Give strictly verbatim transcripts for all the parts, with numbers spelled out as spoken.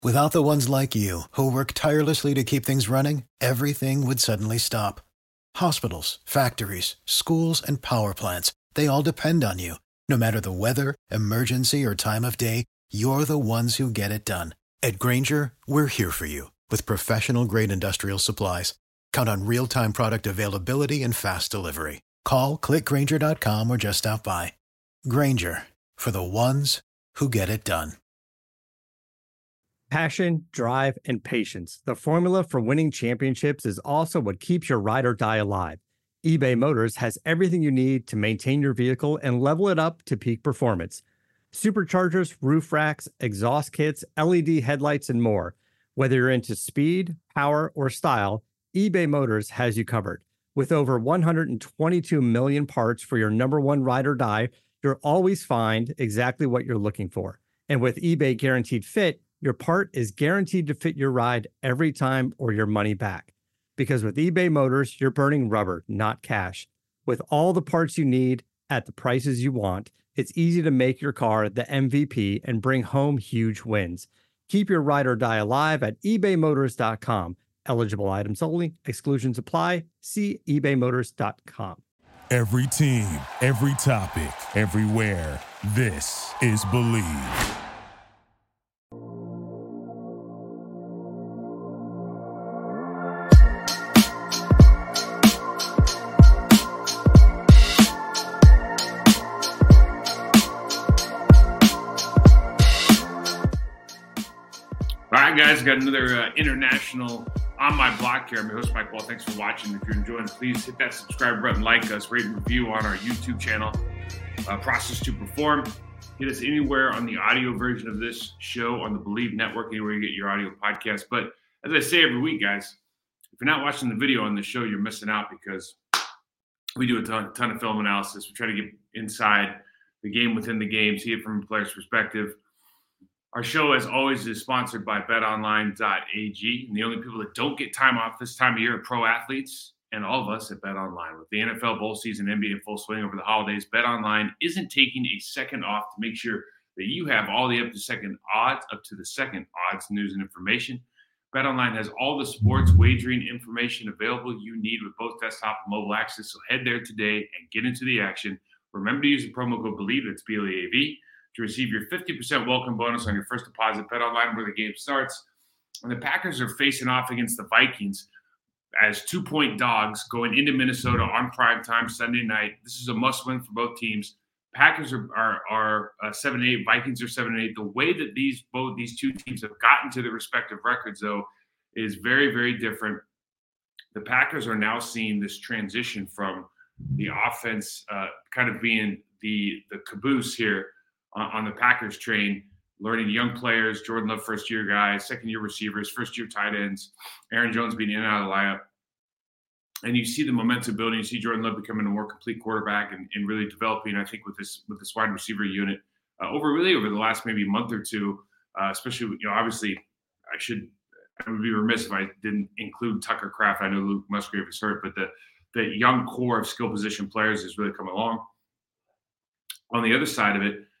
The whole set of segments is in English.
Without the ones like you, who work tirelessly to keep things running, everything would suddenly stop. Hospitals, factories, schools, and power plants, they all depend on you. No matter the weather, emergency, or time of day, you're the ones who get it done. At Grainger, we're here for you with professional-grade industrial supplies. Count on real-time product availability and fast delivery. Call, click Grainger dot com, or just stop by. Grainger, for the ones who get it done. Passion, drive, and patience. The formula for winning championships is also what keeps your ride or die alive. eBay Motors has everything you need to maintain your vehicle and level it up to peak performance. Superchargers, roof racks, exhaust kits, L E D headlights, and more. Whether you're into speed, power, or style, eBay Motors has you covered. With over one hundred twenty-two million parts for your number one ride or die, you'll always find exactly what you're looking for. And with eBay Guaranteed Fit, your part is guaranteed to fit your ride every time or your money back. Because with eBay Motors, you're burning rubber, not cash. With all the parts you need at the prices you want, it's easy to make your car the M V P and bring home huge wins. Keep your ride or die alive at ebay motors dot com. Eligible items only. Exclusions apply. See ebay motors dot com. Every team, every topic, everywhere. This is Believe. All right, guys, got another uh, international On My Block here. I'm your host, Mike Wall. Thanks for watching. If you're enjoying, please hit that subscribe button, like us, rate and review on our YouTube channel, uh, Process to Perform. Hit us anywhere on the audio version of this show on the Believe Network, anywhere you get your audio podcast. But as I say every week, guys, if you're not watching the video on the show, you're missing out because we do a ton, ton of film analysis. We try to get inside the game within the game, see it from a player's perspective. Our show, as always, is sponsored by bet online dot a g. And the only people that don't get time off this time of year are pro athletes and all of us at BetOnline. With the N F L bowl season, N B A in full swing over the holidays, BetOnline isn't taking a second off to make sure that you have all the up to second odds, up to the second odds, news and information. BetOnline has all the sports wagering information available you need with both desktop and mobile access. So head there today and get into the action. Remember to use the promo code BELIEVE, that's B L E A V, to receive your fifty percent welcome bonus on your first deposit. BetOnline, where the game starts. And the Packers are facing off against the Vikings as two-point dogs going into Minnesota on primetime Sunday night. This is a must-win for both teams. Packers are are, are uh, seven and eight. Vikings are seven and eight. The way that these both these two teams have gotten to their respective records, though, is very, very different. The Packers are now seeing this transition from the offense uh, kind of being the the caboose here on, on the Packers train, learning young players, Jordan Love, first-year guys, second-year receivers, first-year tight ends, Aaron Jones being in and out of the lineup. And you see the momentum building. You see Jordan Love becoming a more complete quarterback and, and really developing, I think, with this with this wide receiver unit uh, over really over the last maybe month or two, uh, especially, you know, obviously I should I would be remiss if I didn't include Tucker Kraft. I know Luke Musgrave is hurt, but the, the young core of skill position players has really come along. On the other side of it,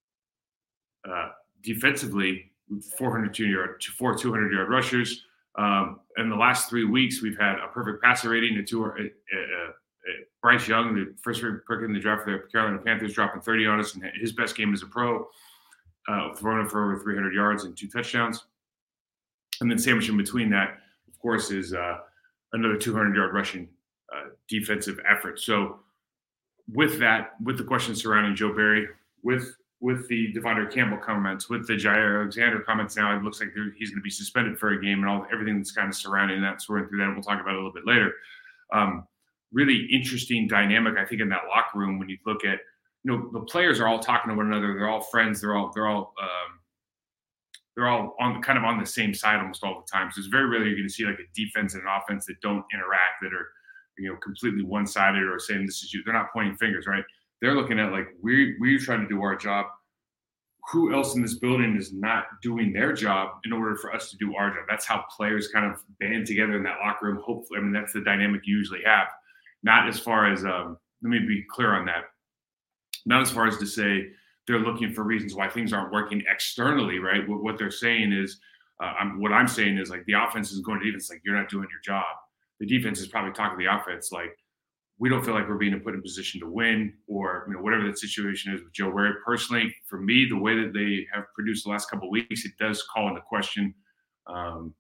uh, defensively, four hundred two yard, four two hundred yard rushers. Um, in the last three weeks, we've had a perfect passer rating. A two, uh, uh, uh, Bryce Young, the first pick in the draft for the Carolina Panthers, dropping thirty on us, and his best game as a pro, uh, throwing for over three hundred yards and two touchdowns. And then sandwiched in between that, of course, is uh, another two hundred yard rushing uh, defensive effort. So with that, with the questions surrounding Joe Barry, with with the Devondre Campbell comments, with the Jair Alexander comments now, it looks like he's going to be suspended for a game and all everything that's kind of surrounding that, sorting through that, and we'll talk about it a little bit later. Um, really interesting dynamic, I think, in that locker room when you look at, you know, the players are all talking to one another. They're all friends. They're all, they're all, um, they're all on kind of on the same side almost all the time. So it's very rarely you're going to see like a defense and an offense that don't interact, that are, you know, completely one-sided or saying this is you. They're not pointing fingers, right? They're looking at like, we're, we're trying to do our job. Who else in this building is not doing their job in order for us to do our job? That's how players kind of band together in that locker room. Hopefully, I mean, that's the dynamic you usually have. Not as far as, um, let me be clear on that. Not as far as to say they're looking for reasons why things aren't working externally, right? What, what they're saying is Uh, I'm, what I'm saying is like the offense is going to defense like you're not doing your job. The defense is probably talking to the offense like we don't feel like we're being put in position to win, or you know whatever that situation is with Joe Barry. Personally, for me, the way that they have produced the last couple of weeks, it does call into question um,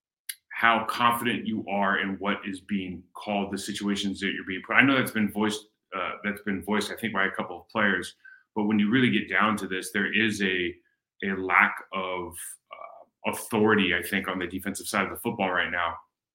how confident you are in what is being called, the situations that you're being put. I know that's been voiced. Uh, that's been voiced, I think, by a couple of players. But when you really get down to this, there is a a lack of uh, authority, I think, on the defensive side of the football right now.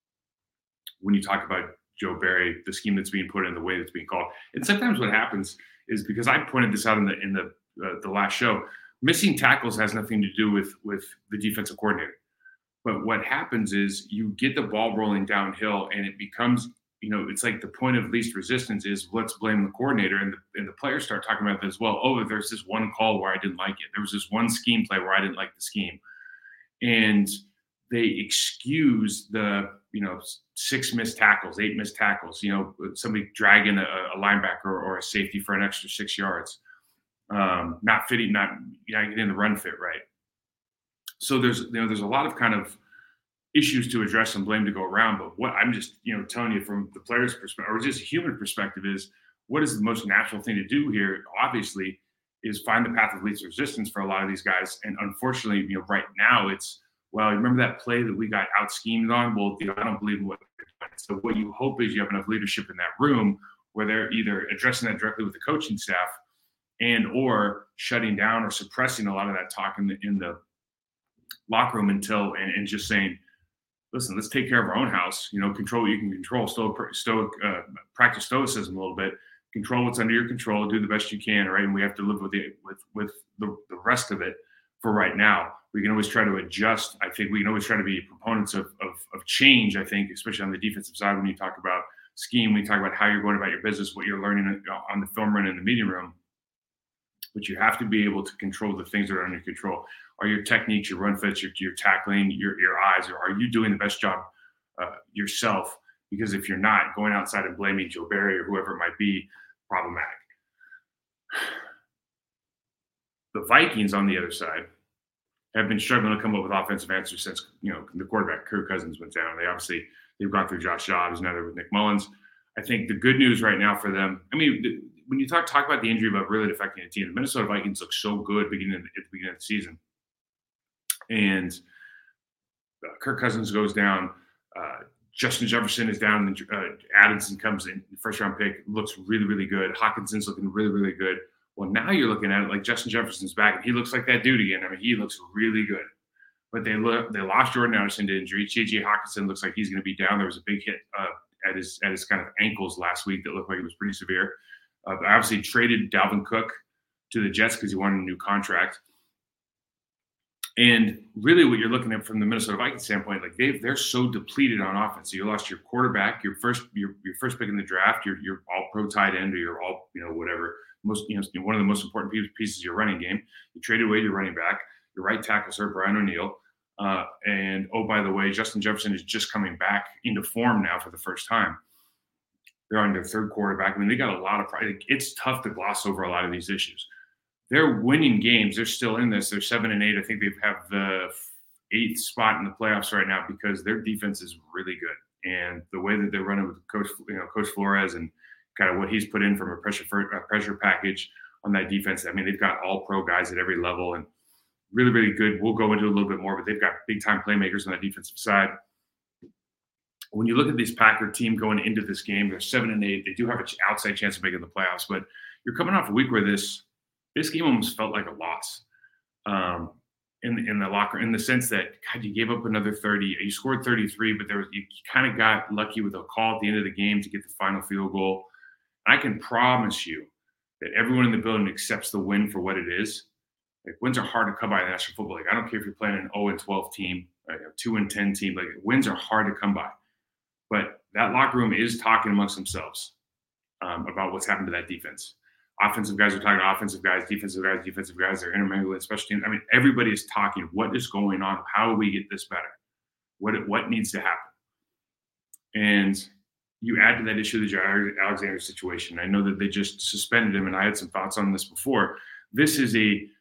When you talk about Joe Barry, the scheme that's being put in, the way that's being called, and sometimes what happens is because I pointed this out in the in the uh, the last show, missing tackles has nothing to do with with the defensive coordinator. But what happens is you get the ball rolling downhill, and it becomes, you know, it's like the point of least resistance is let's blame the coordinator, and the, and the players start talking about that as well. Oh, there's this one call where I didn't like it. There was this one scheme play where I didn't like the scheme, and they excuse the, you know, six missed tackles, eight missed tackles, you know, somebody dragging a, a linebacker or a safety for an extra six yards, um, not fitting, not, you know, getting the run fit right. So there's, you know, there's a lot of kind of issues to address and blame to go around. But what I'm just, you know, telling you from the player's perspective, or just a human perspective, is what is the most natural thing to do here, obviously, is find the path of least resistance for a lot of these guys. And unfortunately, you know, right now it's, well, remember that play that we got out schemed on? Well, you know, I don't believe in what they're doing. So what you hope is you have enough leadership in that room where they're either addressing that directly with the coaching staff and or shutting down or suppressing a lot of that talk in the in the locker room until and, and just saying, listen, let's take care of our own house. You know, control what you can control. Stoic, stoic, uh, practice stoicism a little bit. Control what's under your control. Do the best you can, right? And we have to live with the with with the, the rest of it for right now. We can always try to adjust. I think we can always try to be proponents of, of, of change, I think, especially on the defensive side when you talk about scheme, when you talk about how you're going about your business, what you're learning on the film run in the meeting room. But you have to be able to control the things that are under your control. Are your techniques, your run fits, your, your tackling, your, your eyes, or are you doing the best job uh, yourself? Because if you're not, going outside and blaming Joe Barry or whoever it might be, problematic. The Vikings, on the other side, have been struggling to come up with offensive answers since, you know, the quarterback, Kirk Cousins, went down. They obviously, they've gone through Josh Dobbs, now they're with Nick Mullins. I think the good news right now for them, I mean, the, when you talk talk about the injury, about really affecting the team, the Minnesota Vikings look so good beginning at the beginning of the season. And uh, Kirk Cousins goes down. Uh, Justin Jefferson is down. And uh, Addison comes in, first round pick, looks really, really good. Hawkinson's looking really, really good. Well, now you're looking at it like Justin Jefferson's back, and he looks like that dude again. I mean, he looks really good. But they look, they lost Jordan Addison to injury. J J Hawkinson looks like he's going to be down. There was a big hit uh, at his at his kind of ankles last week that looked like it was pretty severe. Uh, obviously traded Dalvin Cook to the Jets because he wanted a new contract. And really what you're looking at from the Minnesota Vikings standpoint, like they they're so depleted on offense. So you lost your quarterback, your first your, your first pick in the draft, your your all pro tight end, or your all, you know, whatever, most, you know, one of the most important pieces of your running game. You traded away your running back, your right tackle, Sir Brian O'Neill. Uh, and oh, by the way, Justin Jefferson is just coming back into form now for the first time. They're on their third quarterback. I mean, they got a lot of pride. It's tough to gloss over a lot of these issues. They're winning games. They're still in this. They're seven and eight. I think they have the eighth spot in the playoffs right now because their defense is really good. And the way that they're running with Coach, you know, Coach Flores and kind of what he's put in from a pressure a pressure package on that defense. I mean, they've got all pro guys at every level and really, really good. We'll go into it a little bit more, but they've got big time playmakers on that defensive side. When you look at this Packer team going into this game, they're seven and eight. They do have an outside chance of making the playoffs, but you're coming off a week where this this game almost felt like a loss um, in in the locker, in the sense that God, you gave up another thirty. You scored thirty-three, but there was you kind of got lucky with a call at the end of the game to get the final field goal. I can promise you that everyone in the building accepts the win for what it is. Like, wins are hard to come by in National Football League. I don't care if you're playing an oh and twelve team, a two and ten team. Like, wins are hard to come by. But that locker room is talking amongst themselves um, about what's happened to that defense. Offensive guys are talking to offensive guys, defensive guys, defensive guys. They're intermingling, special teams. I mean, everybody is talking. What is going on? How do we get this better? What what needs to happen? And you add to that issue the Jaire Alexander situation. I know that they just suspended him, and I had some thoughts on this before. This is a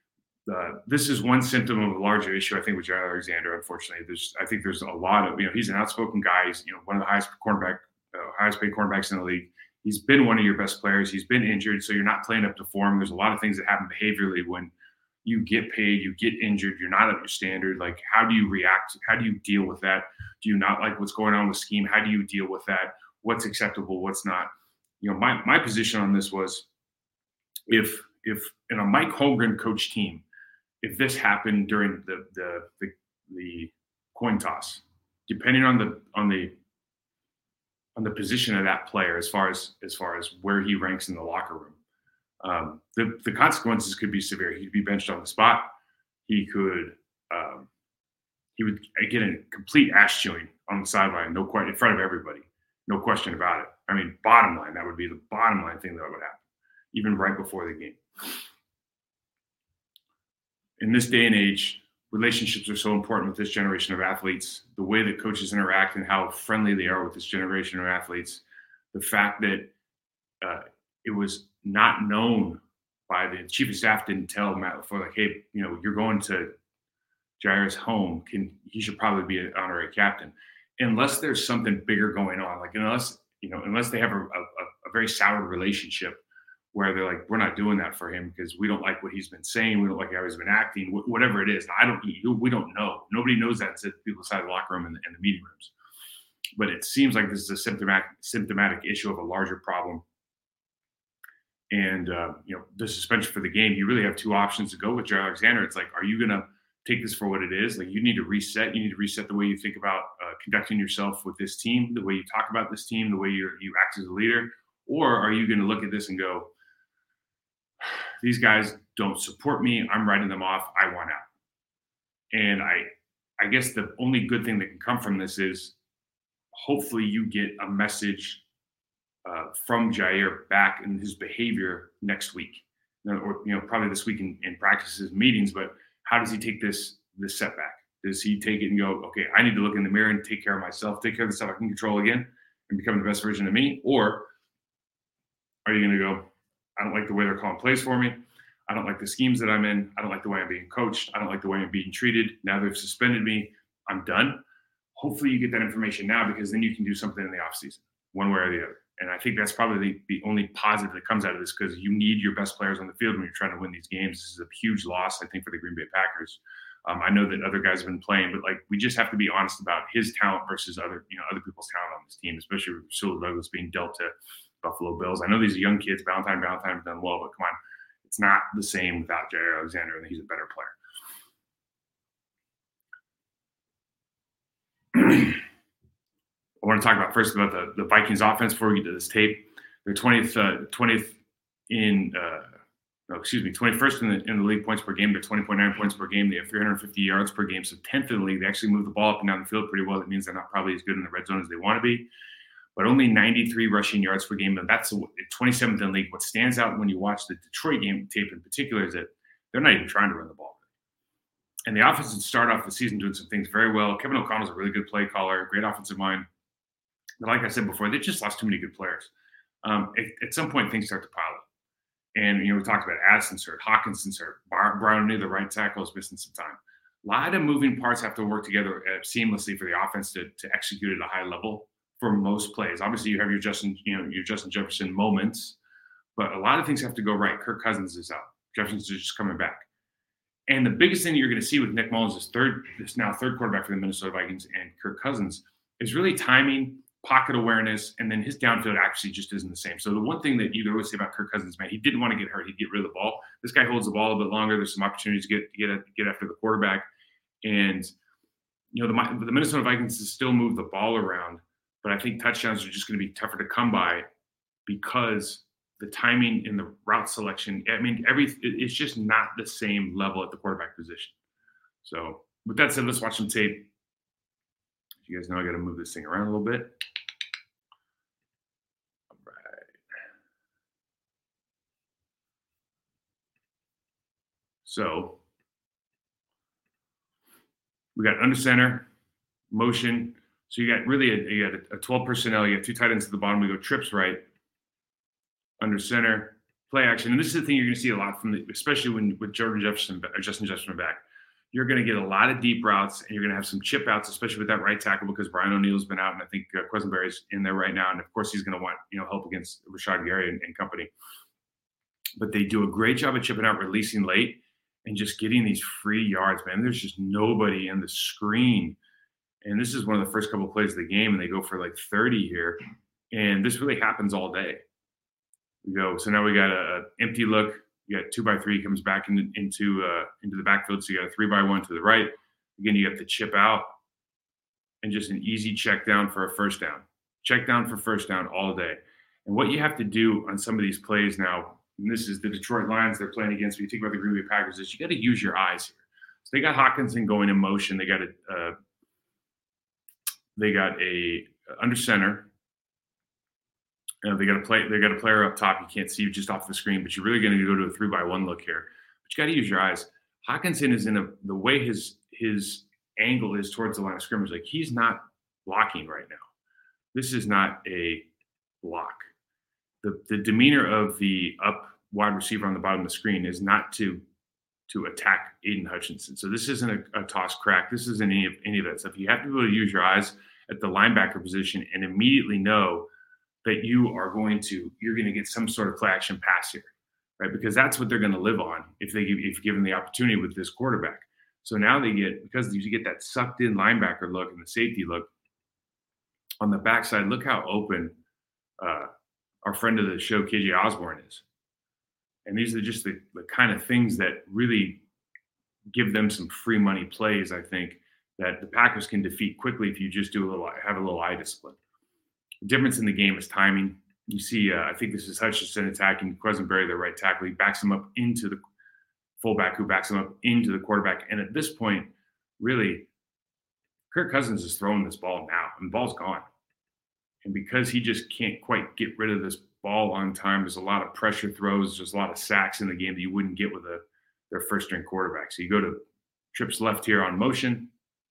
uh, this is one symptom of a larger issue, I think, with Jair Alexander. Unfortunately, there's I think there's a lot of, you know, he's an outspoken guy. He's, you know, one of the highest cornerback, uh, highest paid cornerbacks in the league. He's been one of your best players. He's been injured, so you're not playing up to form. There's a lot of things that happen behaviorally when you get paid, you get injured, you're not up to standard. Like, how do you react? How do you deal with that? Do you not like what's going on with scheme? How do you deal with that? What's acceptable? What's not? You know, my my position on this was, if if in a Mike Holmgren coach team, if this happened during the the the, the coin toss, depending on the on the on the position of that player, as far as as far as where he ranks in the locker room, um, the the consequences could be severe. He'd be benched on the spot. He could um, he would get a complete ass chewing on the sideline, no question, in front of everybody, no question about it. I mean, bottom line, that would be the bottom line thing that would happen, even right before the game. In this day and age, relationships are so important with this generation of athletes. The way that coaches interact and how friendly they are with this generation of athletes. The fact that uh, it was not known by the chief of staff, didn't tell Matt LaFleur, like, hey, you know, you're going to Jair's home. Can he should probably be an honorary captain, unless there's something bigger going on. Like, unless you know, unless they have a, a, a very soured relationship, where they're like, we're not doing that for him because we don't like what he's been saying. We don't like how he's been acting, wh- whatever it is. I don't, we don't know. Nobody knows that except people inside the locker room and the, and the meeting rooms. But it seems like this is a symptomatic, symptomatic issue of a larger problem. And, uh, you know, the suspension for the game, you really have two options to go with Jair Alexander. It's like, are you going to take this for what it is? Like, you need to reset. You need to reset the way you think about uh, conducting yourself with this team, the way you talk about this team, the way you you act as a leader. Or are you going to look at this and go, these guys don't support me, I'm writing them off, I want out. And I I guess the only good thing that can come from this is hopefully you get a message uh, from Jair back in his behavior next week. You know, or you know, probably this week in, in practices, meetings, but how does he take this this setback? Does he take it and go, okay, I need to look in the mirror and take care of myself, take care of the stuff I can control again and become the best version of me? Or are you going to go, I don't like the way they're calling plays for me. I don't like the schemes that I'm in. I don't like the way I'm being coached. I don't like the way I'm being treated. Now they've suspended me. I'm done. Hopefully you get that information now, because then you can do something in the offseason, one way or the other. And I think that's probably the, the only positive that comes out of this, because you need your best players on the field when you're trying to win these games. This is a huge loss, I think, for the Green Bay Packers. Um, I know that other guys have been playing, but like, we just have to be honest about his talent versus other, you know, other people's talent on this team, especially with Rasul Douglas being dealt to Buffalo Bills. I know these are young kids. Valentine, Valentine have done well, but come on, it's not the same without Jair Alexander, and he's a better player. I want to talk about first about the, the Vikings offense before we get to this tape. They're twentieth, uh, twentieth in, uh, no, excuse me, twenty-first in the, in the league points per game. They're twenty point nine points per game. They have three hundred fifty yards per game, so tenth in the league. They actually move the ball up and down the field pretty well. That means they're not probably as good in the red zone as they want to be, but only ninety-three rushing yards per game, and that's twenty-seventh in the league. What stands out when you watch the Detroit game tape in particular is that they're not even trying to run the ball. And the offense would start off the season doing some things very well. Kevin O'Connell's a really good play caller, great offensive mind. But like I said before, they just lost too many good players. Um, at, at some point, things start to pile up. And, you know, we talked about Addison's hurt, Hawkinson's hurt, Brown near the right tackle is missing some time. A lot of moving parts have to work together uh, seamlessly for the offense to, to execute at a high level for most plays. Obviously, you have your Justin, you know, your Justin Jefferson moments, but a lot of things have to go right. Kirk Cousins is out. Jefferson's just coming back. And the biggest thing that you're going to see with Nick Mullins, this third, this now third quarterback for the Minnesota Vikings, and Kirk Cousins, is really timing, pocket awareness, and then his downfield accuracy just isn't the same. So the one thing that you always say about Kirk Cousins, man, he didn't want to get hurt. He'd get rid of the ball. This guy holds the ball a bit longer. There's some opportunities to get get get after the quarterback. And, you know, the, the Minnesota Vikings still move the ball around, but I think touchdowns are just going to be tougher to come by because the timing in the route selection, I mean, every it's just not the same level at the quarterback position. So with that said, let's watch some tape. You guys know I got to move this thing around a little bit. All right. So we got under center, motion. So you got really a, you got a twelve personnel. You have two tight ends at the bottom. We go trips right, under center, play action. And this is the thing you're going to see a lot from the, especially when with Jordan Jefferson or Justin Jefferson back. You're going to get a lot of deep routes, and you're going to have some chip outs, especially with that right tackle, because Brian O'Neill's been out, and I think uh, Quesenberry's in there right now. And of course, he's going to want, you know, help against Rashad Gary and, and company. But they do a great job of chipping out, releasing late, and just getting these free yards, man. There's just nobody in the screen. And this is one of the first couple of plays of the game, and they go for like thirty here. And this really happens all day. We go, so now we got a empty look. You got two by three, comes back into into uh, into the backfield. So you got a three by one to the right. Again, you got the chip out and just an easy check down for a first down. Check down for first down all day. And what you have to do on some of these plays now, and this is the Detroit Lions they're playing against. When you think about the Green Bay Packers, is you got to use your eyes here. So they got Hockenson going in motion. They got a uh, they got a uh, under center. You know, they got a play. They got a player up top. You can't see just off the screen, but you're really going to go to a three by one look here. But you got to use your eyes. Hockenson is in a the way his his angle is towards the line of scrimmage. Like, he's not blocking right now. This is not a block. The the demeanor of the up wide receiver on the bottom of the screen is not to to attack Aiden Hutchinson. So this isn't a, a toss crack. This isn't any of any of that stuff. You have to be able to use your eyes at the linebacker position and immediately know that you are going to, you're going to get some sort of play action pass here, right? Because that's what they're going to live on if they give, if given the opportunity with this quarterback. So now they get, because you get that sucked in linebacker look and the safety look on the backside. Look how open uh, our friend of the show, K J Osborne, is. And these are just the, the kind of things that really give them some free money plays, I think, that the Packers can defeat quickly if you just do a little, have a little eye discipline. The difference in the game is timing. You see, uh, I think this is Hutchinson attacking Quesenberry, the right tackle. He backs him up into the fullback, who backs him up into the quarterback. And at this point, really, Kirk Cousins is throwing this ball now, and the ball's gone. And because he just can't quite get rid of this ball on time, there's a lot of pressure throws. There's a lot of sacks in the game that you wouldn't get with a their first-string quarterback. So you go to trips left here on motion.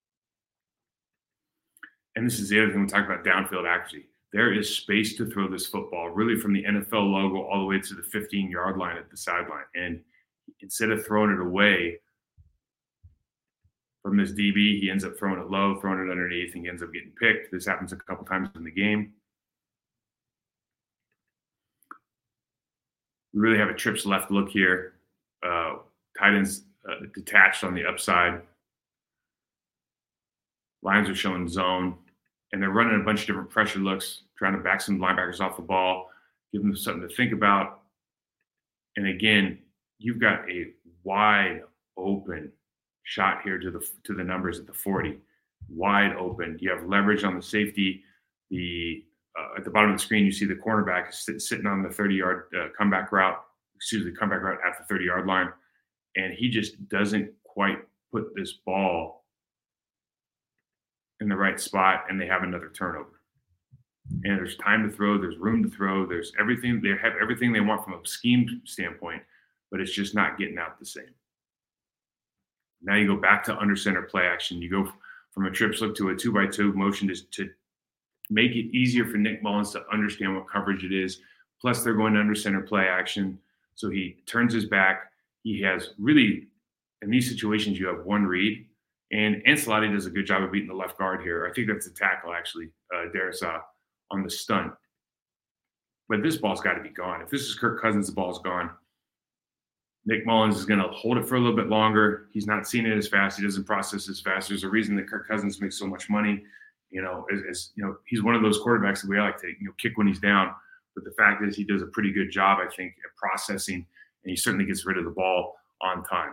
And this is the other thing we talk about, downfield accuracy. There is space to throw this football, really from the N F L logo all the way to the fifteen-yard line at the sideline. And instead of throwing it away from this D B, he ends up throwing it low, throwing it underneath, and he ends up getting picked. This happens a couple times in the game. We really have a trips left look here. Uh, tight ends uh, detached on the upside. Lines are showing zone. And they're running a bunch of different pressure looks, trying to back some linebackers off the ball, give them something to think about. And again, you've got a wide open shot here to the to the numbers at the forty, wide open. You have leverage on the safety. The uh, at the bottom of the screen, you see the cornerback is sit, sitting on the thirty-yard uh, comeback route. Excuse me, comeback route at the thirty-yard line, and he just doesn't quite put this ball in the right spot, and they have another turnover. And there's time to throw, there's room to throw, there's everything, they have everything they want from a scheme standpoint, but it's just not getting out the same. Now you go back to under center play action. You go from a trips look to a two by two motion to, to make it easier for Nick Mullins to understand what coverage it is. Plus they're going to under center play action. So he turns his back. He has really, in these situations, you have one read. And Ancelotti does a good job of beating the left guard here. I think that's a tackle, actually, uh, Darrisaw on the stunt. But this ball's got to be gone. If this is Kirk Cousins, the ball's gone. Nick Mullins is going to hold it for a little bit longer. He's not seeing it as fast. He doesn't process as fast. There's a reason that Kirk Cousins makes so much money. You know, as, as you know, he's one of those quarterbacks that we like to you know kick when he's down. But the fact is, he does a pretty good job, I think, at processing, and he certainly gets rid of the ball on time.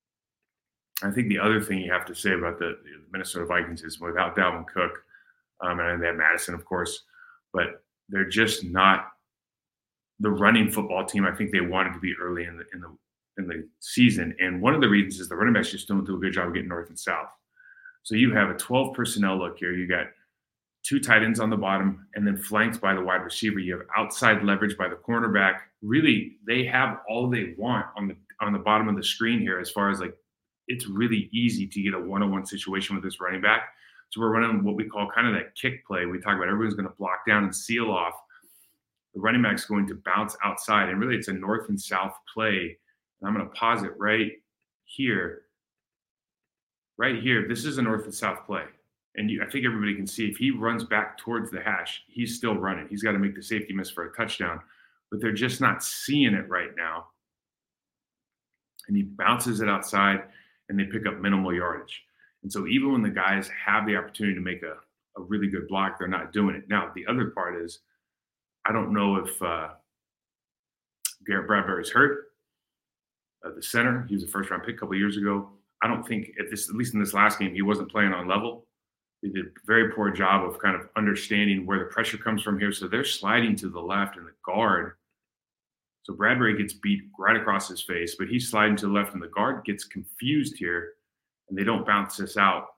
I think the other thing you have to say about the, the Minnesota Vikings is without Dalvin Cook, um, and they have Madison, of course, but they're just not the running football team I think they wanted to be early in the in the in the season. And one of the reasons is the running backs just don't do a good job of getting north and south. So you have a twelve personnel look here. You got two tight ends on the bottom, and then flanked by the wide receiver. You have outside leverage by the cornerback. Really, they have all they want on the on the bottom of the screen here as far as like, it's really easy to get a one-on-one situation with this running back. So we're running what we call kind of that kick play. We talk about everyone's going to block down and seal off the running back's going to bounce outside. And really, it's a north and south play. And I'm going to pause it right here. Right here, this is a north and south play. And you, I think everybody can see if he runs back towards the hash, he's still running. He's got to make the safety miss for a touchdown. But they're just not seeing it right now. And he bounces it outside, and they pick up minimal yardage. And so even when the guys have the opportunity to make a, a really good block, they're not doing it. Now, the other part is, I don't know if uh, Garrett Bradbury's hurt. Uh, the center, he was a first-round pick a couple years ago. I don't think, at this, at least in this last game, he wasn't playing on level. They did a very poor job of kind of understanding where the pressure comes from here. So they're sliding to the left, and the guard. So Bradbury gets beat right across his face, but he's sliding to the left, and the guard gets confused here, and they don't bounce this out.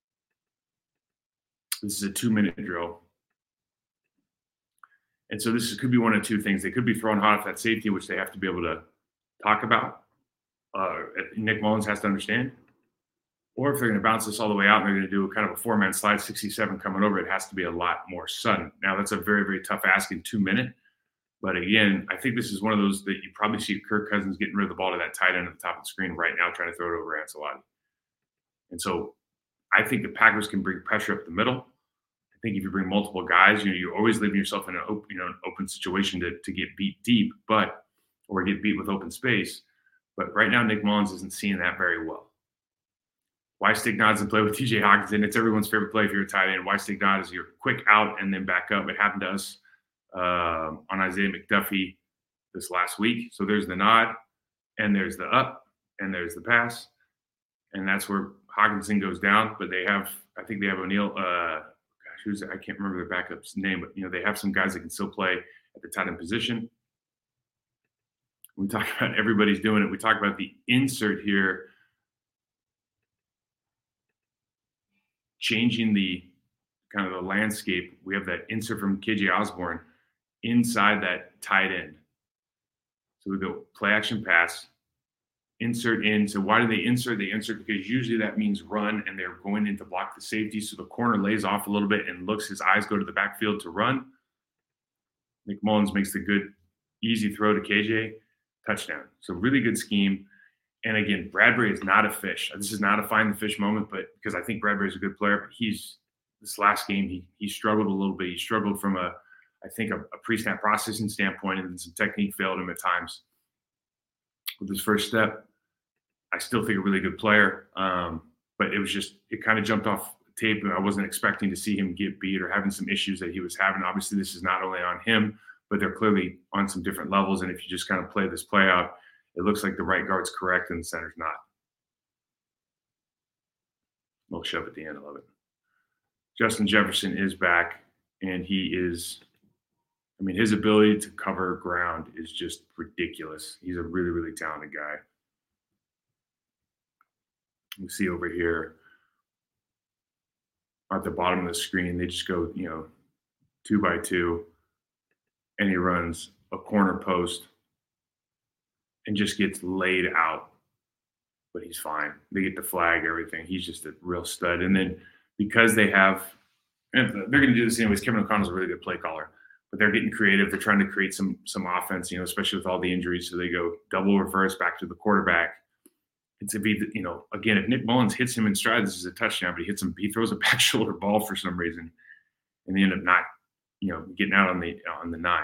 This is a two-minute drill. And so this could be one of two things. They could be throwing hot off that safety, which they have to be able to talk about. Uh, Nick Mullins has to understand. Or if they're going to bounce this all the way out and they're going to do a kind of a four-man slide, sixty-seven coming over, it has to be a lot more sudden. Now, that's a very, very tough ask in two minutes. But again, I think this is one of those that you probably see Kirk Cousins getting rid of the ball to that tight end at the top of the screen right now, trying to throw it over Ancelotti. And so I think the Packers can bring pressure up the middle. I think if you bring multiple guys, you know, you're always leaving yourself in an open, you know, an open situation to, to get beat deep, but or get beat with open space. But right now, Nick Mullins isn't seeing that very well. Why stick nods and play with T J Hockenson? It's everyone's favorite play if you're a tight end. Why stick nod is your quick out and then back up. It happened to us uh, on Isaiah McDuffie this last week. So there's the nod, and there's the up, and there's the pass. And that's where Hockenson goes down. But they have, I think they have O'Neal, uh, gosh, who's, I can't remember their backup's name, but, you know, they have some guys that can still play at the tight end position. We talk about everybody's doing it. We talk about the insert here, changing the kind of the landscape. We have that insert from K J Osborne inside that tight end. So we go play action pass, insert in. So why do they insert? They insert because usually that means run, and they're going in to block the safety. So the corner lays off a little bit and looks, his eyes go to the backfield to run. Nick Mullins makes the good, easy throw to K J, touchdown. So really good scheme. And again, Bradbury is not a fish. This is not a find the fish moment, but because I think Bradbury is a good player, but he's this last game, he he struggled a little bit. He struggled from a, I think, a, a pre-snap processing standpoint, and some technique failed him at times. With his first step, I still think a really good player, um, but it was just, it kind of jumped off tape, and I wasn't expecting to see him get beat or having some issues that he was having. Obviously, this is not only on him, but they're clearly on some different levels, and if you just kind of play this play out, it looks like the right guard's correct and the center's not. Little shove at the end. I love it. Justin Jefferson is back, and he is, I mean, his ability to cover ground is just ridiculous. He's a really, really talented guy. You see over here at the bottom of the screen, they just go, you know, two by two, and he runs a corner post and just gets laid out, but he's fine. They get the flag, everything. He's just a real stud. And then because they have, and they're going to do this anyways, Kevin O'Connell's a really good play caller, but they're getting creative. They're trying to create some some offense, you know, especially with all the injuries. So they go double reverse back to the quarterback. It's a be, you know, again, if Nick Mullins hits him in stride, this is a touchdown, but he hits him, he throws a back shoulder ball for some reason, and they end up not, you know, getting out on the on the nine.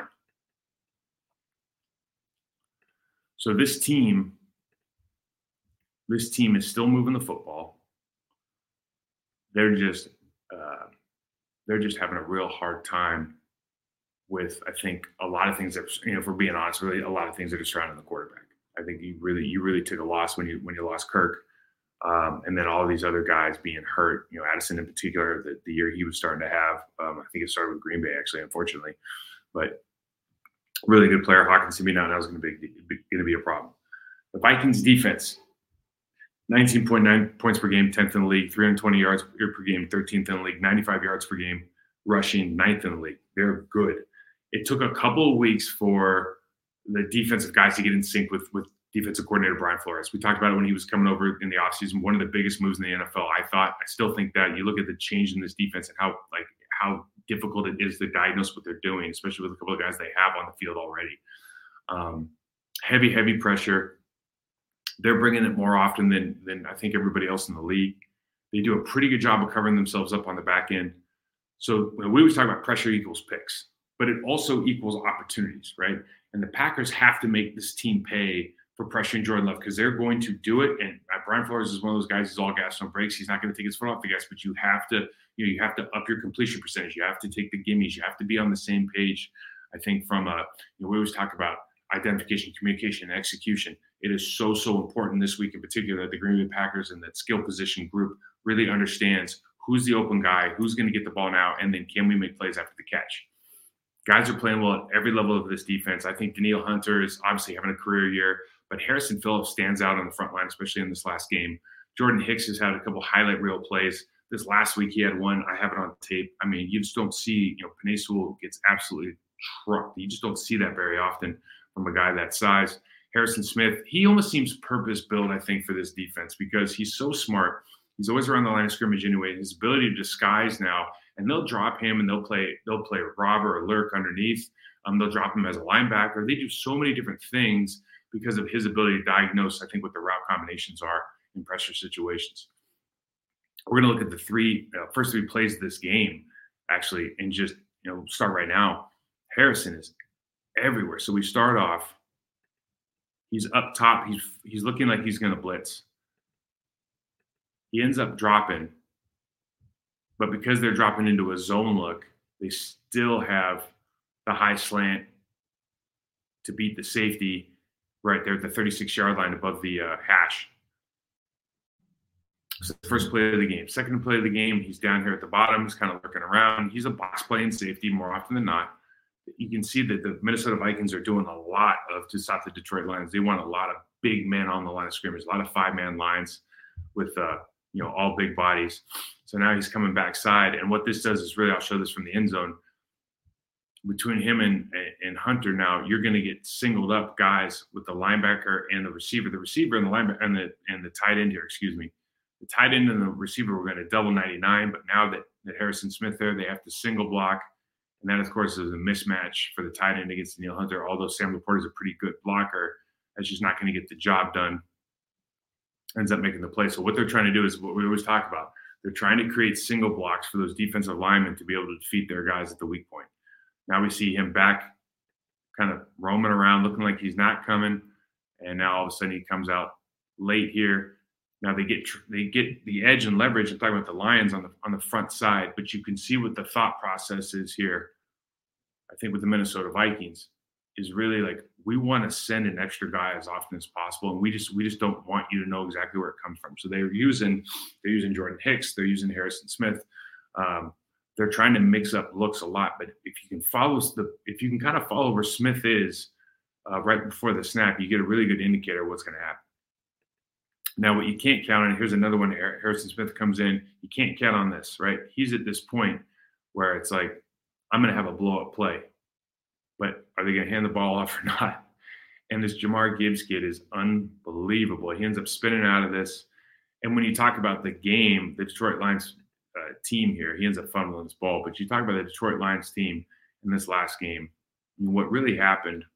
So this team, this team is still moving the football. They're just, uh, they're just having a real hard time with, I think, a lot of things that, you know, if we're being honest, really a lot of things that are surrounding the quarterback. I think you really, you really took a loss when you when you lost Kirk, um, and then all of these other guys being hurt. You know, Addison in particular, the, the year he was starting to have. Um, I think it started with Green Bay, actually, unfortunately, but. Really good player. Hawkins to me now, now is going to be going to be a problem. The Vikings defense, nineteen point nine points per game, tenth in the league, three hundred twenty yards per game, thirteenth in the league, ninety-five yards per game, rushing, ninth in the league. They're good. It took a couple of weeks for the defensive guys to get in sync with, with defensive coordinator Brian Flores. We talked about it when he was coming over in the offseason. One of the biggest moves in the N F L, I thought. I still think that. You look at the change in this defense and how like how difficult it is to diagnose what they're doing, especially with a couple of guys they have on the field already. Um, heavy, heavy pressure. They're bringing it more often than than I think everybody else in the league. They do a pretty good job of covering themselves up on the back end. So we always talk about pressure equals picks, but it also equals opportunities, right? And the Packers have to make this team pay for pressuring Jordan Love because they're going to do it. And Brian Flores is one of those guys who's all gas, no brakes. He's not going to take his foot off the gas, but you have to, you know, you have to up your completion percentage. You have to take the gimmies. You have to be on the same page. I think from a, you know, we always talk about identification, communication, and execution. It is so, so important this week in particular that the Green Bay Packers and that skill position group really understands who's the open guy, who's going to get the ball now, and then can we make plays after the catch. Guys are playing well at every level of this defense. I think Danielle Hunter is obviously having a career year, but Harrison Phillips stands out on the front line, especially in this last game. Jordan Hicks has had a couple highlight reel plays. This last week he had one. I have it on tape. I mean, you just don't see, you know, Penei Sewell gets absolutely trucked. You just don't see that very often from a guy that size. Harrison Smith, he almost seems purpose-built, I think, for this defense because he's so smart. He's always around the line of scrimmage anyway. His ability to disguise now, and they'll drop him and they'll play they'll play robber or lurk underneath. Um, they'll drop him as a linebacker. They do so many different things because of his ability to diagnose, I think, what the route combinations are in pressure situations. We're going to look at the three uh, first three plays of this game, actually, and just you know start right now. Harrison is everywhere. So we start off. He's up top. He's he's looking like he's going to blitz. He ends up dropping, but because they're dropping into a zone look, they still have the high slant to beat the safety right there at the thirty-six-yard line above the uh, hash. So the first play of the game. Second play of the game, he's down here at the bottom. He's kind of looking around. He's a box playing safety more often than not. You can see that the Minnesota Vikings are doing a lot of to stop the Detroit Lions. They want a lot of big men on the line of scrimmage, a lot of five-man lines with uh, you know all big bodies. So now he's coming backside, and what this does is really, I'll show this from the end zone. Between him and and Hunter, now you're going to get singled up guys with the linebacker and the receiver. The receiver and the linebacker and the and the tight end here, excuse me. The tight end and the receiver were going to double ninety-nine, but now that, that Harrison Smith there, they have to single block. And that, of course, is a mismatch for the tight end against Danielle Hunter. Although Sam Laporta is a pretty good blocker, that's just not going to get the job done. Ends up making the play. So what they're trying to do is what we always talk about. They're trying to create single blocks for those defensive linemen to be able to defeat their guys at the weak point. Now we see him back kind of roaming around, looking like he's not coming. And now all of a sudden he comes out late here. Now they get they get the edge and leverage. I'm talking about the Lions on the on the front side, but you can see what the thought process is here. I think with the Minnesota Vikings is really like we want to send an extra guy as often as possible, and we just we just don't want you to know exactly where it comes from. So they're using they're using Jordan Hicks, they're using Harrison Smith. Um, they're trying to mix up looks a lot, but if you can follow the if you can kind of follow where Smith is uh, right before the snap, you get a really good indicator of what's going to happen. Now, what you can't count on, here's another one, Harrison Smith comes in, you can't count on this, right? He's at this point where it's like, I'm going to have a blow-up play, but are they going to hand the ball off or not? And this Jahmyr Gibbs kid is unbelievable. He ends up spinning out of this. And when you talk about the game, the Detroit Lions uh, team here, he ends up fumbling this ball. But you talk about the Detroit Lions team in this last game, and what really happened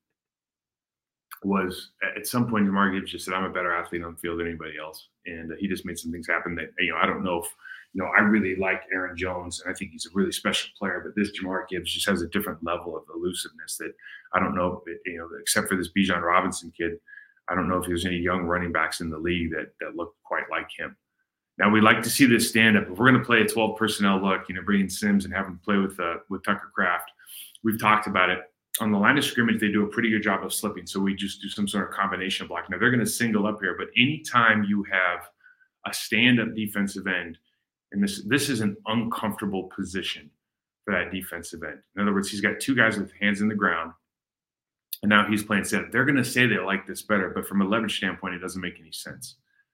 was at some point Jahmyr Gibbs just said, I'm a better athlete on the field than anybody else. And uh, he just made some things happen that, you know, I don't know if, you know, I really like Aaron Jones and I think he's a really special player, but this Jahmyr Gibbs just has a different level of elusiveness that I don't know, if it, you know, except for this Bijan Robinson kid, I don't know if there's any young running backs in the league that, that look quite like him. Now we like to see this stand up. If we're going to play a twelve personnel look, you know, bringing Sims and having him play with, uh, with Tucker Kraft, we've talked about it. On the line of scrimmage, they do a pretty good job of slipping. So we just do some sort of combination block. Now they're going to single up here, but anytime you have a stand-up defensive end, and this this is an uncomfortable position for that defensive end. In other words, he's got two guys with hands in the ground, and now he's playing stand-up. They're going to say they like this better, but from a leverage standpoint, it doesn't make any sense.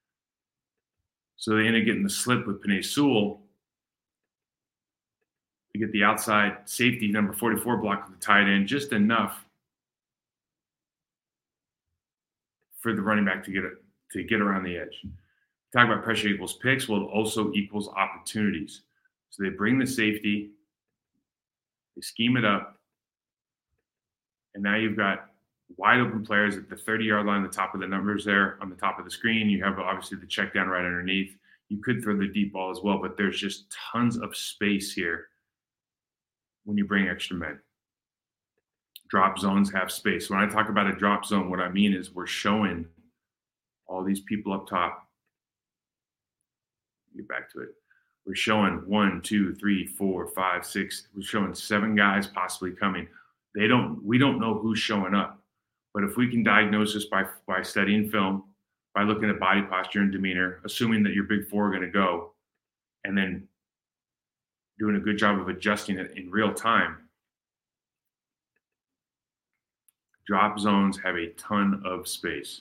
So they end up getting the slip with Penei Sewell. You get the outside safety, number forty-four block with the tight end, just enough for the running back to get it, to get around the edge. Talk about pressure equals picks. Well, it also equals opportunities. So they bring the safety. They scheme it up. And now you've got wide open players at the thirty-yard line, the top of the numbers there on the top of the screen. You have obviously the check down right underneath. You could throw the deep ball as well, but there's just tons of space here when you bring extra men. Drop zones have space. When I talk about a drop zone, what I mean is we're showing all these people up top. Get back to it. We're showing one, two, three, four, five, six. We're showing seven guys possibly coming. They don't. We don't know who's showing up. But if we can diagnose this by by studying film, by looking at body posture and demeanor, assuming that your big four are going to go, and then doing a good job of adjusting it in real time, drop zones have a ton of space.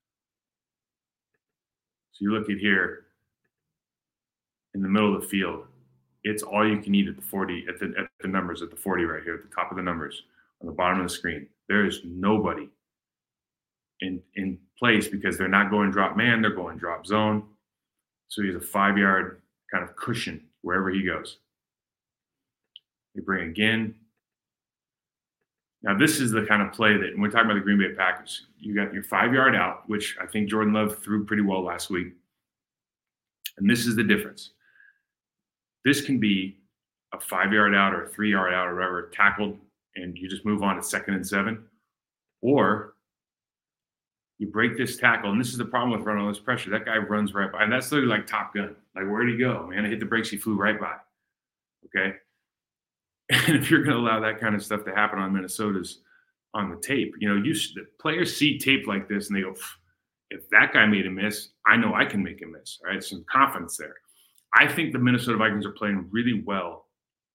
So you look at here in the middle of the field, it's all you can eat at the forty, at the, at the numbers, at the forty right here, at the top of the numbers, on the bottom of the screen. There is nobody in in place because they're not going drop man, they're going drop zone. So he's a five-yard kind of cushion wherever he goes. They bring again. Now, this is the kind of play that, when we're talking about the Green Bay Packers, you got your five-yard out, which I think Jordan Love threw pretty well last week. And this is the difference. This can be a five-yard out or a three-yard out or whatever, tackled, and you just move on to second and seven. Or you break this tackle, and this is the problem with running all this pressure. That guy runs right by, and that's literally like Top Gun. Like, where'd he go? Man, I hit the brakes, he flew right by. Okay? And if you're going to allow that kind of stuff to happen on Minnesota's on the tape, you know, you the players see tape like this, and they go, if that guy made a miss, I know I can make a miss. All right? Some confidence there. I think the Minnesota Vikings are playing really well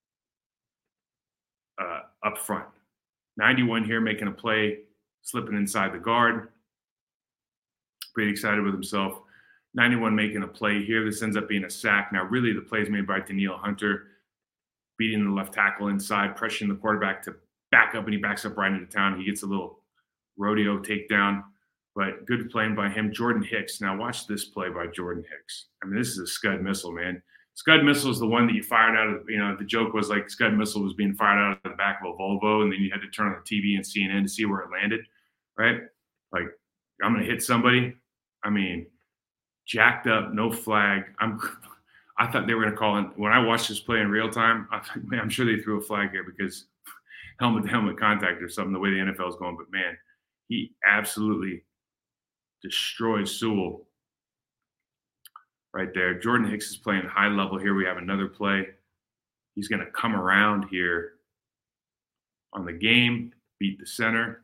uh, up front. ninety-one here making a play, slipping inside the guard. Pretty excited with himself. ninety-one making a play here. This ends up being a sack. Now, really, the play is made by Danielle Hunter, beating the left tackle inside, pressuring the quarterback to back up, and he backs up right into town. He gets a little rodeo takedown, but good playing by him. Jordan Hicks. Now, watch this play by Jordan Hicks. I mean, this is a Scud missile, man. Scud missile is the one that you fired out of, you know, the joke was like Scud missile was being fired out of the back of a Volvo, and then you had to turn on the T V and C N N to see where it landed, right? Like, I'm going to hit somebody. I mean, jacked up, no flag. I'm, I thought they were going to call it. When I watched this play in real time, I thought, man, I'm sure they threw a flag here because helmet-to-helmet contact or something, the way the N F L is going. But, man, he absolutely destroyed Sewell right there. Jordan Hicks is playing high level here. We have another play. He's going to come around here on the game, beat the center,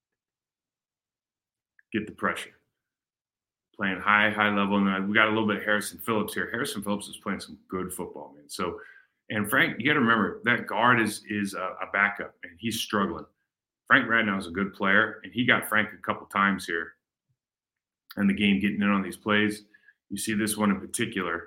get the pressure. Playing high, high level. And we got a little bit of Harrison Phillips here. Harrison Phillips is playing some good football, man. So, and Frank, you got to remember that guard is is a, a backup, and he's struggling. Frank Ragnow is a good player, and he got Frank a couple times here in the game getting in on these plays. You see this one in particular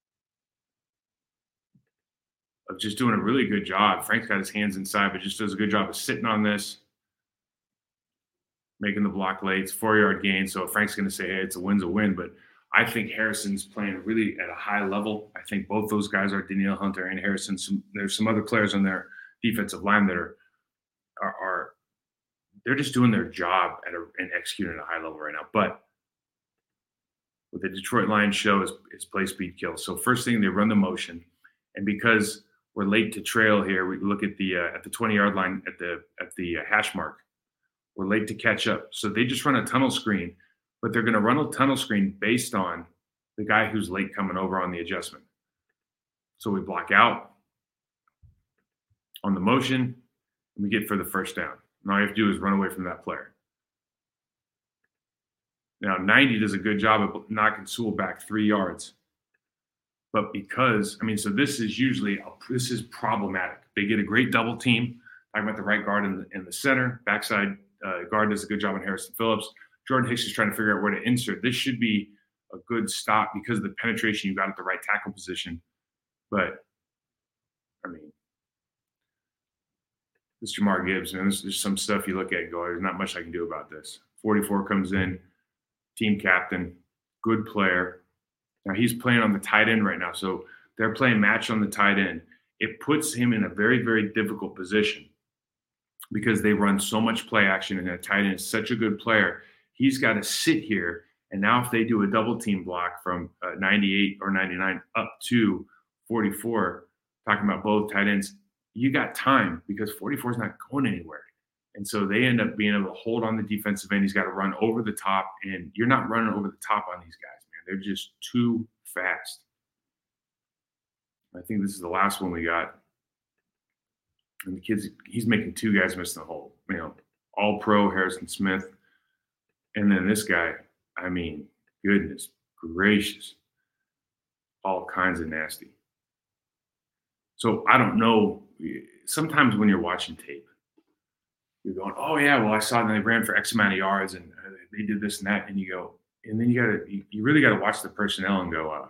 of just doing a really good job. Frank's got his hands inside, but just does a good job of sitting on this, making the block late. It's four-yard gain, so Frank's going to say, hey, it's a win's a win. But I think Harrison's playing really at a high level. I think both those guys are Danielle Hunter and Harrison. Some, there's some other players on their defensive line that are are, are they're just doing their job at a, and executing at a high level right now. But what the Detroit Lions show is, is play, speed, kill. So first thing, they run the motion, and because we're late to trail here, we look at the uh, at the twenty-yard line at the at the uh, hash mark. We're late to catch up. So they just run a tunnel screen, but they're going to run a tunnel screen based on the guy who's late coming over on the adjustment. So we block out on the motion, and we get for the first down. And all you have to do is run away from that player. Now, ninety does a good job of knocking Sewell back three yards. But because, I mean, so this is usually, a, this is problematic. They get a great double team. Talking about the right guard in the, in the center. Backside uh, guard does a good job on Harrison Phillips. Jordan Hicks is trying to figure out where to insert. This should be a good stop because of the penetration you got at the right tackle position. But, I mean, this Jamar Gibbs, man, there's, there's some stuff you look at and go, there's not much I can do about this. forty-four comes in, team captain, good player. Now, he's playing on the tight end right now. So they're playing match on the tight end. it puts him in a very, very difficult position because they run so much play action, and that tight end is such a good player. He's got to sit here, and now if they do a double team block from uh, ninety-eight or ninety-nine up to forty-four, talking about both tight ends, you got time because forty-four is not going anywhere. And so they end up being able to hold on the defensive end. He's got to run over the top, and you're not running over the top on these guys, man. They're just too fast. I think this is the last one we got. And the kid's, he's making two guys miss the hole. You know, all pro Harrison Smith. And then this guy, I mean, goodness gracious. All kinds of nasty. So I don't know. Sometimes when you're watching tape, you're going, oh, yeah, well, I saw them. They ran for X amount of yards, and they did this and that. And you go, and then you got to, you, you really got to watch the personnel and go, uh,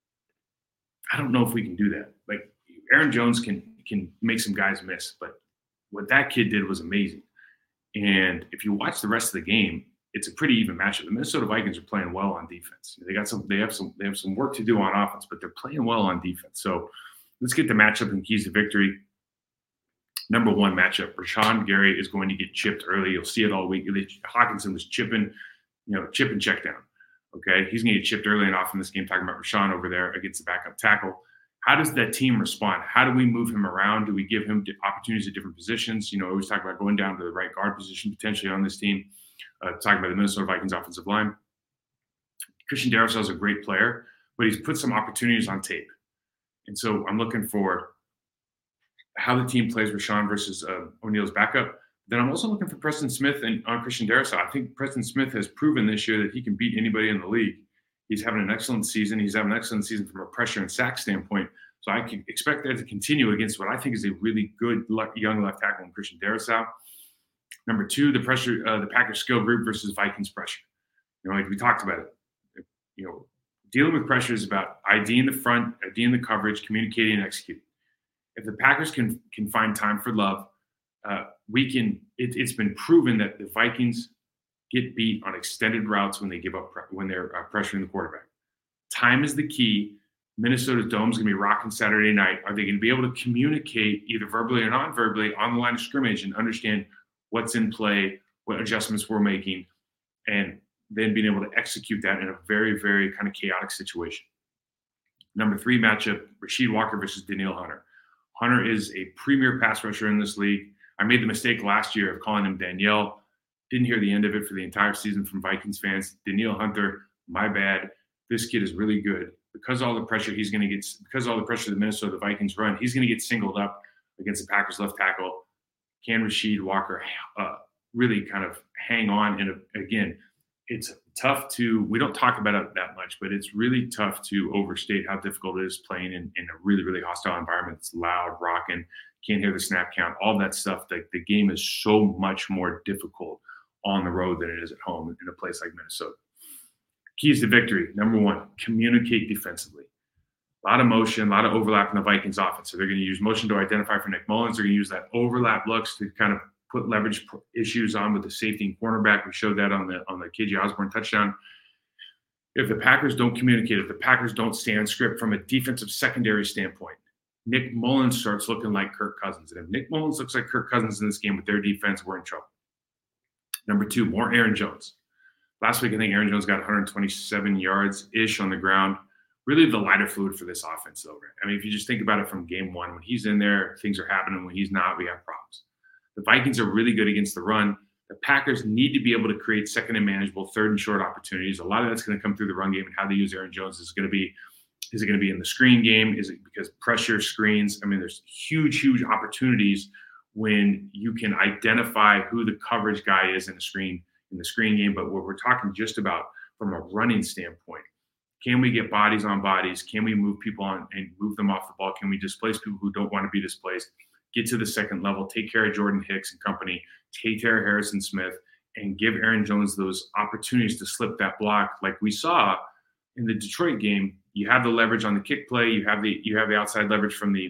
I don't know if we can do that. Like, Aaron Jones can can make some guys miss, but what that kid did was amazing. And if you watch the rest of the game, it's a pretty even matchup. The Minnesota Vikings are playing well on defense. They got some, they have some, they have some work to do on offense, but they're playing well on defense. So let's get the matchup and keys to victory. Number one matchup, Rashawn Gary is going to get chipped early. You'll see it all week. Hawkinson was chipping, you know, chip and check down. Okay, he's going to get chipped early and often in this game, talking about Rashawn over there against the backup tackle. How does that team respond? How do we move him around? Do we give him opportunities at different positions? You know, we always talk about going down to the right guard position potentially on this team. Uh, talking about the Minnesota Vikings offensive line. Christian Darrisaw is a great player, but he's put some opportunities on tape. And so I'm looking for how the team plays Rashawn versus uh, O'Neill's backup. Then I'm also looking for Preston Smith and on Christian Darrisaw. I think Preston Smith has proven this year that he can beat anybody in the league. He's having an excellent season. He's having an excellent season from a pressure and sack standpoint. So I can expect that to continue against what I think is a really good young left tackle in Christian Darrisaw. Number two, the pressure, uh, the Packers skill group versus Vikings pressure. You know, like we talked about it. You know, dealing with pressure is about IDing the front, IDing the coverage, communicating, and executing. If the Packers can can find time for Love, uh, we can. It, it's been proven that the Vikings get beat on extended routes when they give up when they're uh, pressuring the quarterback. Time is the key. Minnesota's dome is going to be rocking Saturday night. Are they going to be able to communicate either verbally or non-verbally on the line of scrimmage and understand what's in play, what adjustments we're making, and then being able to execute that in a very, very kind of chaotic situation? Number three matchup, Rasheed Walker versus Danielle Hunter. Hunter is a premier pass rusher in this league. I made the mistake last year of calling him Danielle. Didn't hear the end of it for the entire season from Vikings fans. Danielle Hunter, my bad. This kid is really good. Because all the pressure he's going to get, because all the pressure the Minnesota Vikings run, he's going to get singled up against the Packers left tackle. Can Rasheed Walker uh, really kind of hang on? And uh, again, it's tough to, we don't talk about it that much, but it's really tough to overstate how difficult it is playing in, in a really, really hostile environment. It's loud, rocking, can't hear the snap count, all that stuff. The, the game is so much more difficult on the road than it is at home in a place like Minnesota. Keys to victory. Number one, communicate defensively. A lot of motion, a lot of overlap in the Vikings offense. So they're going to use motion to identify for Nick Mullins. They're going to use that overlap looks to kind of put leverage issues on with the safety and cornerback. We showed that on the on the K J Osborne touchdown. If the Packers don't communicate, if the Packers don't stay on script from a defensive secondary standpoint, Nick Mullins starts looking like Kirk Cousins. And if Nick Mullins looks like Kirk Cousins in this game with their defense, we're in trouble. Number two, more Aaron Jones. Last week, I think Aaron Jones got one hundred twenty-seven yards-ish on the ground. Really the lighter fluid for this offense, though. I mean, if you just think about it from game one, when he's in there, things are happening. When he's not, we have problems. The Vikings are really good against the run. The Packers need to be able to create second and manageable, third and short opportunities. A lot of that's going to come through the run game and how they use Aaron Jones. Is going to be, is it going to be in the screen game? Is it because pressure screens? I mean, there's huge, huge opportunities when you can identify who the coverage guy is in the screen in the screen game. But what we're talking just about from a running standpoint, can we get bodies on bodies? Can we move people on and move them off the ball? Can we displace people who don't want to be displaced? Get to the second level, take care of Jordan Hicks and company, take care of Harrison Smith, and give Aaron Jones those opportunities to slip that block like we saw in the Detroit game. You have the leverage on the kick play. You have the you have the outside leverage from the,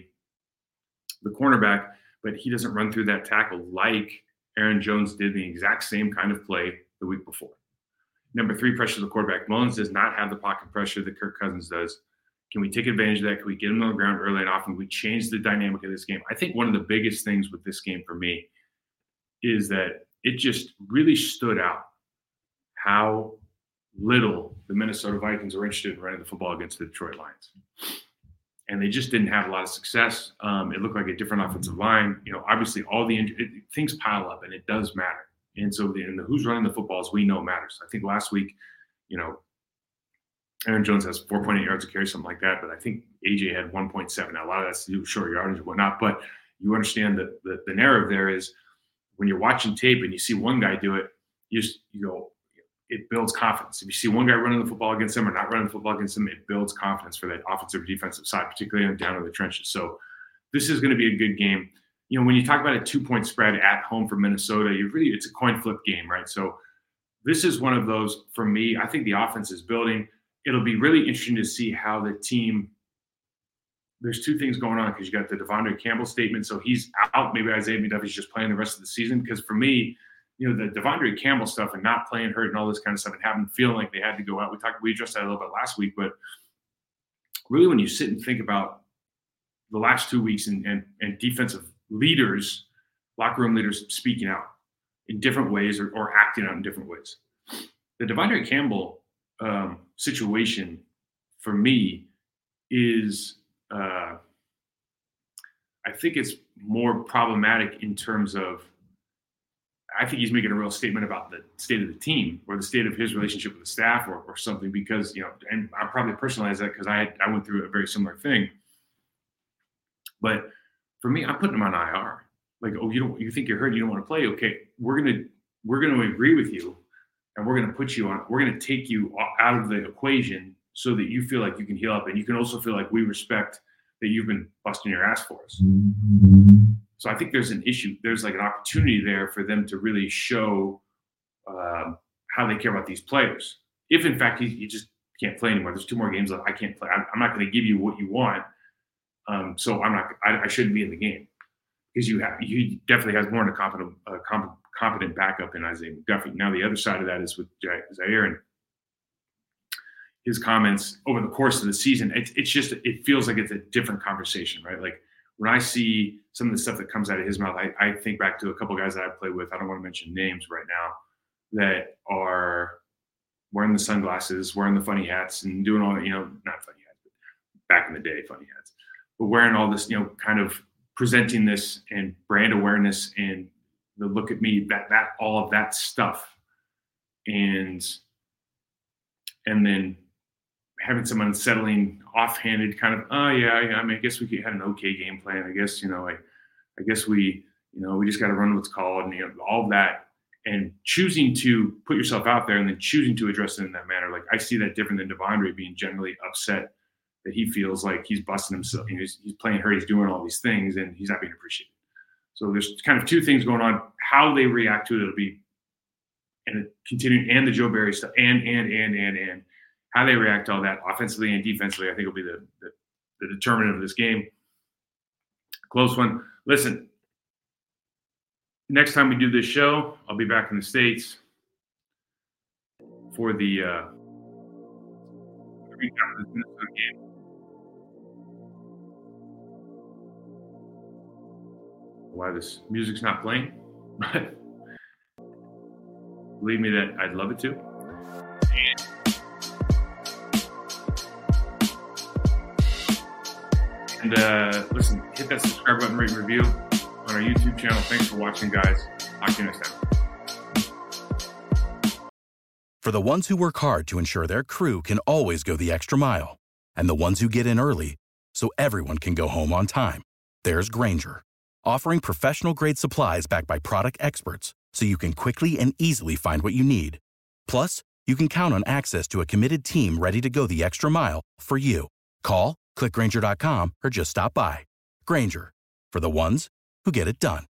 the cornerback, but he doesn't run through that tackle like Aaron Jones did the exact same kind of play the week before. Number three, pressure the quarterback. Mullins does not have the pocket pressure that Kirk Cousins does. Can we take advantage of that? Can we get them on the ground early and often? We change the dynamic of this game. I think one of the biggest things with this game for me is that it just really stood out how little the Minnesota Vikings were interested in running the football against the Detroit Lions. And they just didn't have a lot of success. Um, it looked like a different offensive line. You know, obviously all the it, things pile up, and it does matter. And so the, and the who's running the football, as we know, matters. I think last week, you know, Aaron Jones has four point eight yards to carry, something like that. But I think A J had one point seven. Now, a lot of that's to do with short yardage and whatnot. But you understand that the, the narrative there is when you're watching tape and you see one guy do it, you just you go, it builds confidence. If you see one guy running the football against him or not running the football against him, it builds confidence for that offensive or defensive side, particularly down in the trenches. So this is going to be a good game. You know, when you talk about a two-point spread at home for Minnesota, you really it's a coin flip game, right? So this is one of those, for me, I think the offense is building. It'll be really interesting to see how the team – there's two things going on because you got the Devondre Campbell statement. So he's out. Maybe Isaiah McDuffie's just playing the rest of the season because for me – you know, the Devondre Campbell stuff and not playing hurt and all this kind of stuff and having feeling like they had to go out. We talked, we addressed that a little bit last week, but really when you sit and think about the last two weeks and, and, and defensive leaders, locker room leaders speaking out in different ways or, or acting out in different ways. The Devondre Campbell um, situation for me is, uh, I think it's more problematic in terms of, I think he's making a real statement about the state of the team or the state of his relationship with the staff or, or something because, you know, and I probably personalize that because I had, I went through a very similar thing. But for me, I'm putting him on I R. Like, oh, you don't, you think you're hurt, you don't want to play? Okay, we're gonna we're gonna agree with you, and we're gonna put you on. We're gonna take you out of the equation so that you feel like you can heal up, and you can also feel like we respect that you've been busting your ass for us. So I think there's an issue. There's like an opportunity there for them to really show um, how they care about these players. If in fact you, you just can't play anymore, there's two more games left. I can't play. I'm, I'm not going to give you what you want. Um, so I'm not. I, I shouldn't be in the game because you have. You definitely has more than a competent, uh, comp, competent backup in Isaiah McDuffie. Now the other side of that is with Zaire and his comments over the course of the season. It, it's just. It feels like it's a different conversation, right? Like. When I see some of the stuff that comes out of his mouth, I, I think back to a couple of guys that I play with. I don't want to mention names right now that are wearing the sunglasses, wearing the funny hats and doing all, you know, not funny hats, but back in the day, funny hats, but wearing all this, you know, kind of presenting this and brand awareness and the look at me, that, that, all of that stuff. And, and then having some unsettling, offhanded kind of, oh yeah, yeah, I mean, I guess we had an okay game plan. I guess, you know, I, I guess we, you know, we just got to run what's called and, you know, all of that, and choosing to put yourself out there and then choosing to address it in that manner. Like I see that different than Devondre being generally upset that he feels like he's busting himself. You know, he's, he's playing hurt. He's doing all these things and he's not being appreciated. So there's kind of two things going on. How they react to it, it'll be, and continuing, and the Joe Barry stuff, and, and, and, and, and, how they react to all that offensively and defensively, I think will be the, the, the determinant of this game. Close one. Listen, next time we do this show, I'll be back in the States for the uh, recap of this Minnesota game. Why this music's not playing, but believe me that I'd love it to. And And uh, listen, hit that subscribe button, rate and review on our YouTube channel. Thanks for watching, guys. Talk to you next time. For the ones who work hard to ensure their crew can always go the extra mile, and the ones who get in early so everyone can go home on time, there's Grainger, offering professional-grade supplies backed by product experts so you can quickly and easily find what you need. Plus, you can count on access to a committed team ready to go the extra mile for you. Call, click Grainger dot com, or just stop by. Grainger, for the ones who get it done.